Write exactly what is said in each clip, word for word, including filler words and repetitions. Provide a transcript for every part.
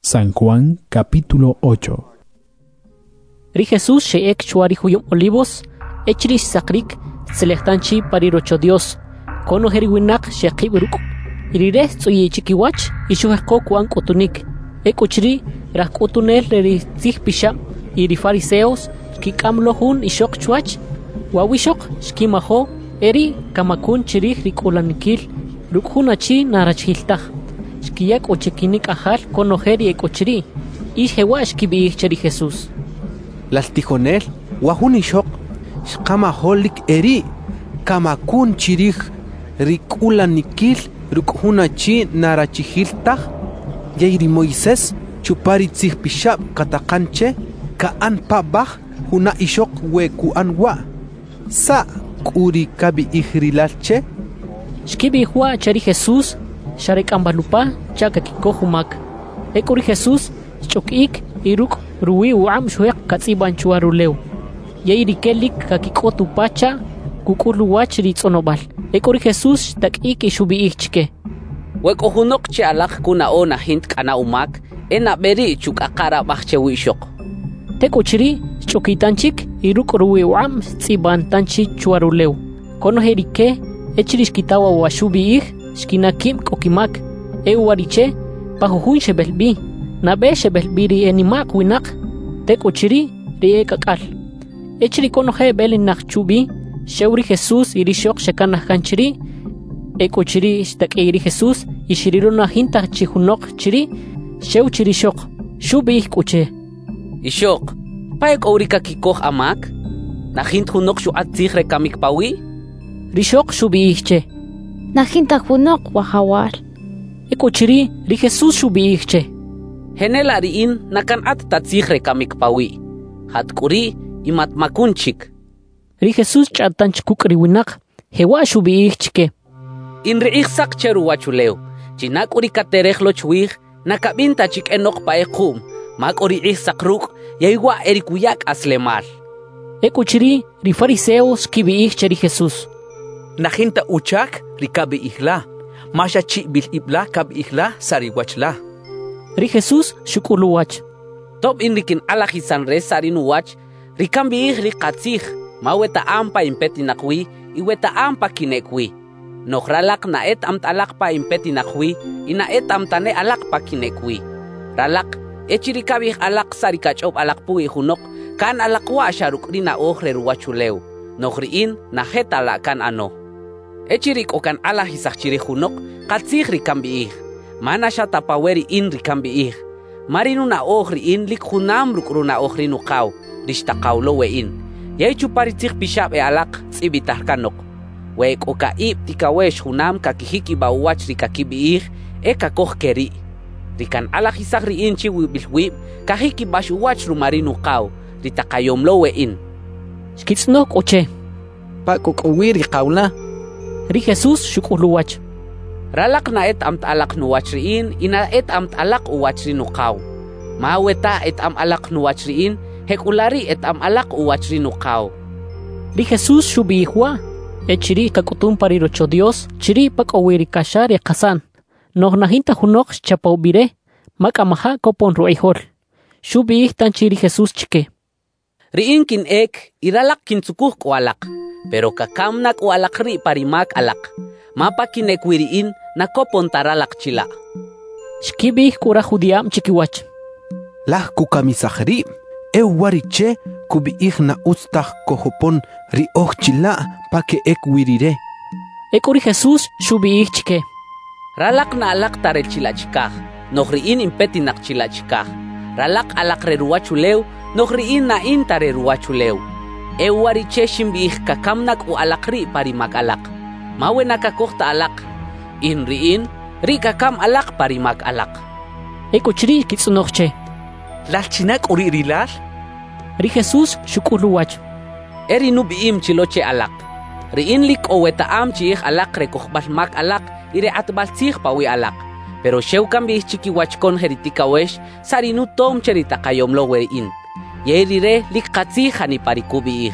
San Juan capítulo ocho. Ri Jesús sheek chuari huyum olivos, echris sakrik, selechtanchi parirocho Dios, kono heriwinak shekibruk, irire tsuyi chikiwach, ishuheko kuan kotunik, ekuchri, rakutunel reri pisha, iri fariseos, kikamlohun ishok chuach, wawishok, shkimaho, eri kamakun chiri rikulanikil, rukhunachi narachiltah. Shkiyak ochekinik ajal konojeri ekochri, ishewa shkibi cheri Jesús. Las tijonel, wahun ishok, shkamaholik eri, kamakun chirij, rikulanikil, rukhunachi narachihiltah, yairi Moisés, chuparitzih pishab katakanche, kaan pabah, huna ishok wekuan wa. Sa kuri kabi ihrilalche. Shkibi hua cheri Jesús, Sharek ambalupa, chaka kikohumak. Ekuri Jesús, chokik, iruk, ruwi uam shuek katsiban chuaruleu. Yairi kelik kakikotu pacha, kukuluwach ritzonobal. Ekuri Jesús, takik ishubi ichke. Wekohunok che alak kuna ona hint kana umak, ena beri chuk akara bachche wishok. Tekuchiri, chokitanchik, iruk ruwi uam, tsiban tanchi chuaruleu. Kono herike, echirish kitawa washubi ich, Shkinakim kokimak, euariche, pajuhun shebelbi, nabe shebelbiri enimak winak, tekuchiri, rie kakal. Echri konoje belinak chubi, sheuri Jesús irishok shekanah kanchiri, ekuchiri shtakiri Jesús, ishiriruna hinta chihunok chiri, sheu chirishok, shubi kuche. Ishok, paek aurika kikoh amak, na hint hunok shu atzigre kamik pawi? Rishok shubi iche. Najinta hunok wahawal. Ekuchiri, ri Jesús shubiiche. Henela riin nakan at tatzigre kamik pawi. Hatkuri imat makunchik. Ri Jesús chatanchkuk riwinak, hewa shubiichke. In riiksak cheru wachuleu. Chinak uri katerejlo chwig, nakabinta chik enok paekum. Mak uri iksakruk, yaiwa erikuyak aslemal. Ekuchiri, ri fariseos kibiiche ri Jesús. Najinta uchak rikabi ihla, masha chi bil ibla kab ihla sariwachla. Ri Jesús shukuluwach. Top inrikin alahisan re sarinuwach, rikambi ih rikatzih, maweta ampa impetinakwi, iweta ampa kinekwi. Nokralak na et amt alak pa impetinakwi, ina et amtane alak pa kinekwi. Ralak, echirikabih alak sarikachop alak pui hunok, kan alakwa sharuk rina ohre ruwachuleu. Nokriin na hetala kan ano. Echirik okan ala hisachiri hunok, katzig rikambiih. Mana shata paweri in rikambiih. Marinu na ohri in lik hunam rukruna ohri nukaw, rishtakaw lowe in. Yay chuparitzig pishab e alak, tzibitah kanok. Week oka ip tikawesh hunam kakihiki bawach rikakibiih, e kakoh keri. Rikan ala hisachri in chiwi bilwib, kahiki bashuwach rumarinu kaw, ritakayom lowe in. Shkitsnok oche. Pakuk uwiri kaula. Ri Jesús shukuluwach. Ralak na et amt alak nuwachriin, ina et amt alak uwachri nukaw. Maweta et am alak nuwachriin, hekulari et am alak uwachri nukaw. Ri Jesús shubihua, echiri kakutum parirocho Dios, chiri pak uwiri kashar e kasan. Noh nahinta hunok chapaubire, makamaha kopon ruehor. Shubih tanchiri Jesús chike. Riin kin ek, iralak kin tsukuh kualak. Pero kakamnak ualak ri parimak alak. Mapa kinekwiriin na kopon taralak chila. Shkibih kura judiam chikiwach. Lah kukamisahri, euwariche kubiih na ustah kohopon ri oh chila pake ek wirire. Ekuri Jesús shubiih chike. Ralak na alak tare chila chikah. Nohriin impetinak chila chikah. Ralak alak reruachuleu, nohriin na intare ruachuleu. Euwariche shimbih kakamnak u alakri parimak alak. Mawe nakakokta alak. Inriin, ri kakam alak parimak alak. Ekuchri kitsunokche. Lalchinak uri rilal? Ri Jesús shukuluwach. Eri nubiim chiloche alak. Riin lik oweta am chih alak rekohbalmak alak, ire atbaltzih pawi alak. Pero sheu kambih chikiwachkon heritikawesh, sarinu tom cheritaqayom lowerin. Yerire lik katzihani parikubiih.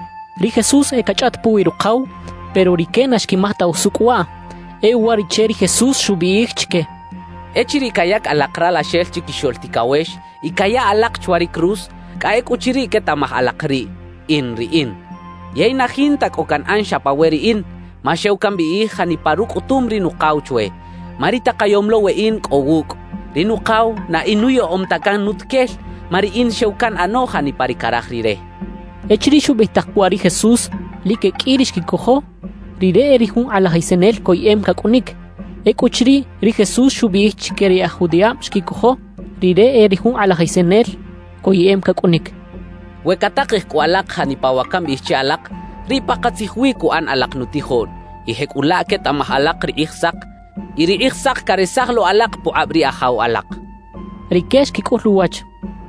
Ri Jesús e kachat puirukaw, pero rikenash kimahta usukwa. E waricheri Jesús shubiichke. Echiri kayak alakra la shel chikisholtikawesh, y kaya alak chuari cruz, kaek uchiri ketamah alakri, in ri in. Yay nahintak okan ansha paweri in, mashew kambi i haniparuk utum rinukaw chwe. Marita kayomlo we in koguk. Rinukaw na inuyo omtakan nutkel, mari in shewkan ano haniparikaraj rire. Echiri shubihtakpuari Jesús, like kirish kikoho, rire erihun alajaisenel koyem kakunik. Ekuchri ri Jesús shubih chikeri a Judea shkikoho, rire erihun alajaisenel koyem kakunik. Wekatakih ku alak hanipawakam bihchi alak, ri pakatzihwi ku an alak nutihon. Ihek ulaket amah alak ri ihsak, iri ihsak karesahlo alak po abri ahaw alak. Rikesh kikuhluwach.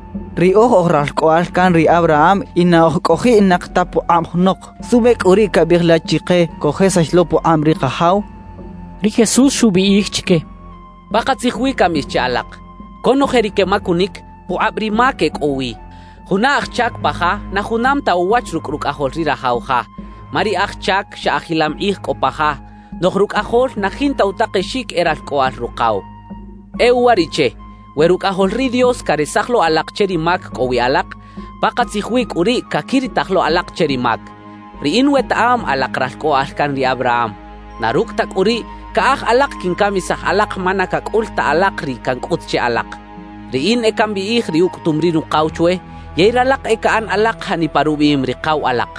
Ri oh ohral koal kan ri Abraham ina oh kohi inakta po amhnok. Subek uri kabirla chike kohe sashlo po amri kahaw. Ri Jesús shubi chike. Pakatzihwi kamihchi alak. Kono jerike makunik po abri makek owi. Huna achak paha na hunam ta uwach ruk ruk ahol rira hauha. Mari achak sha ahilam ih kopaha. Noh ruk ahol na hinta utakeshik eral koal rukaw. Ewariche, weruk ahol ri Dios karesahlo alak cheri mak kowi alak. Pakatzihwik uri kakiri tahlo alak cheri mak. Ri inwet am alak ral koal kan ri Abraham. Naruk tak uri kaah alak kinkamisah alak manakak ulta alak ri kan kutche alak. Ri in ekambi ih ri uktumri rukaw chwe. Yairalak ekaan alak haniparubim rikaw alak.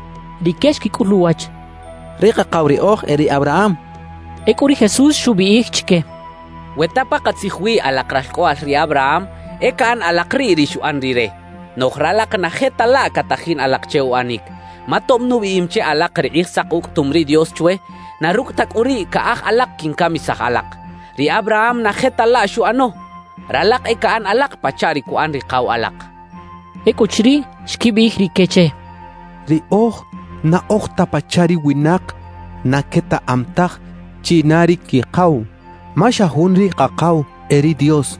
Rikesh kikuhluwach. Rika kawri oh eri Abraham. Ekuri Jesús shubi chike. Wetapa katzihwi alak ralkoal ri Abraham, ekaan alak ri rishuan rire. Nohralak na hetala katahin alak cheu anik. Matom nubiimche alak ri ihsak uktumri Dios chwe, naruktak uri kaah alak kinkamisah alak. Ri Abraham na hetala shuano. Ralak ekaan alak pachari kuan rikaw alak. Ekuchri shkibih rikeche. Ri oh na oh tapachari winak na keta amtah chinari kikaw. Masha hunri kakaw eri Dios.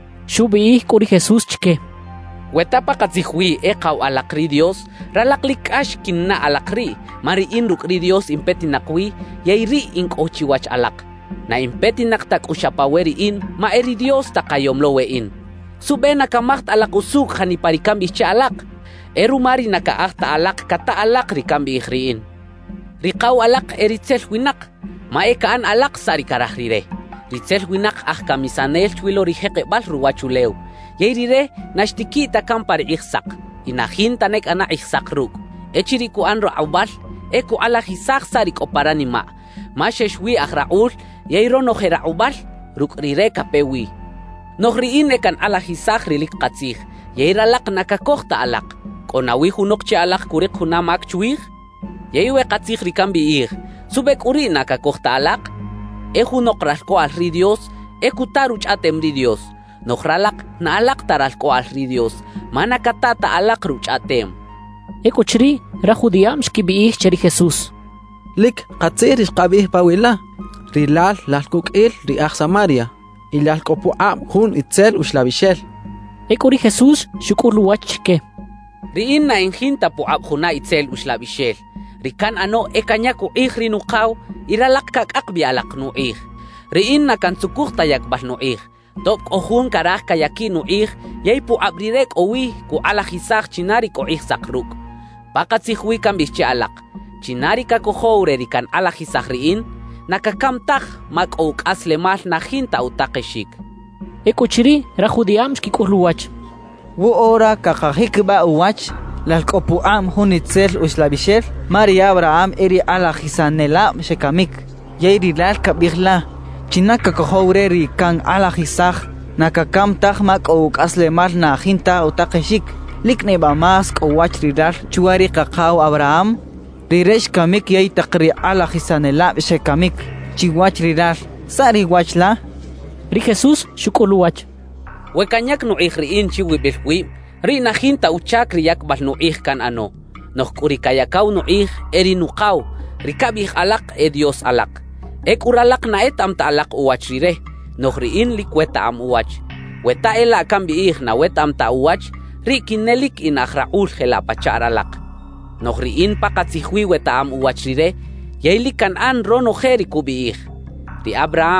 Shubih kuri Jesús chike. Wetapa katzihwi ekaw alakri Dios, ralaklik ash kinna alakri, mari inruk ri Dios impetinakwi, yairi ink ochiwach alak. Na impetinaktak ushapaweri in, ma eri Dios takayomlowe in. Sube nakamaht alak usuk haniparikambih cha alak. Eru mari nakaahta alak kata alak rikambih riin. Rikaw alak eritzel winak. Maekaan alak sari karahrire. Ritzel winak ah kamisanel chwilo riheke bal ruwachuleu. Yairire nashtikita kampar ihsak. Inahin tanek ana ihsak ruk. Echiriku anro awbal. Eku ala hisak sari koparanima. Masheshwi ah raul. Yairo nojera awbal. Ruk rire kapewi. Nohriin ekan ala hisak rilik katzih. Yairalak nakakohta alak. Konawi hunok che alak kurik hunamak chuih. Yaiwe katzih rikambi ih. Subek uri nakakohta alak. E hunok ralko al ri Dios. E kutaruch atem ri Dios. Nohralak na alak taralko al ri Dios. Manakatata alak ruch atem. Ekuchri rajudiam shkibi ih cheri Jesús. Lik katzir ishkabih pawila. Rilal lalkuk il riach Samaria. Ilal kopu am hun itzel ushlabishel. Ekuri Jesús shukurluwachke. Riin na inhinta po ab huna itzel ushlabishel. Rikan ano ekanyaku ih rinukaw iralak kak akbi alak nu ih. Riin na kan sukuh tayak bah nu ih. Top ohun karah kayaki nu ih yay po abrirek owi ku alahisak chinari ko ih sakruk. Pakat sihwi kan bische alak. Chinari ka kohore rikan alahisak riin. Nakakamtah mag-ok aslemal na hinta utakeshik. Ekuchiri rajudiam shkikuhluwach. Wu ora kakahikba uwach lalkopu am hunitzel uslabishel Maria Abraham eri ala hisanela shekamik. Yairi lal kabirla. Chinaka kohore ri kan ala hisach nakakamtah mag-ok aslemal na hinta utakeshik. Likne ba mas uwach rilal chuari kakaw Abraham. Riresh kamik yay takri ala hisanela shekamik. Chiwach rirar. Sari wachla. Ri Jesús shukuluwach. Wekanyak no ihriin chiwi bilwi. Ri na hinta uchak riyak bal no ih kan ano. Noh kuri kayakaw no ih eri nukaw. Rikabih alak e Dios alak. Ek uralak na etam ta alak uwach rire. Noh riin likweta am uwach. Weta ela kambi ih na wetam ta uwach. Ri kinelik inakhraul hela pacharalak. Nohriin pakatzihwi weta am uwachrire, yayli kan an rono jeri kubiih. Ri Abraham,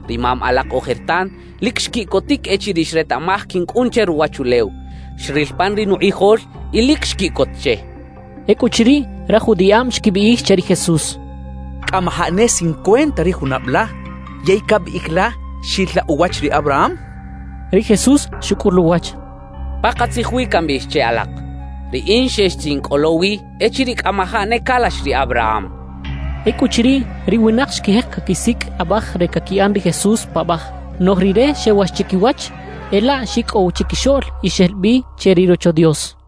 rimam alak ojertan likshki kotik echirish retamah kin kuncher wachulew shrilpan rinu ihol ilikshki kotche Ekuchiri rajudiam shkibiih chari Jesús. Kamahane cincuenta ri hunabla yay kab ikla shitla uwach ri Abraham. Ri Jesús shukurluwach. Paqatzijwi kambishche alak. Ri inshesh olowi echirik amahane kalash ri Abraham. Ekuchiri ri winaq shkihek kakisik abaj rekakian ri Jesús pabaj. Nohrire shewash chikiwach ela shik ou chikishol ishelbi cherirocho Dios.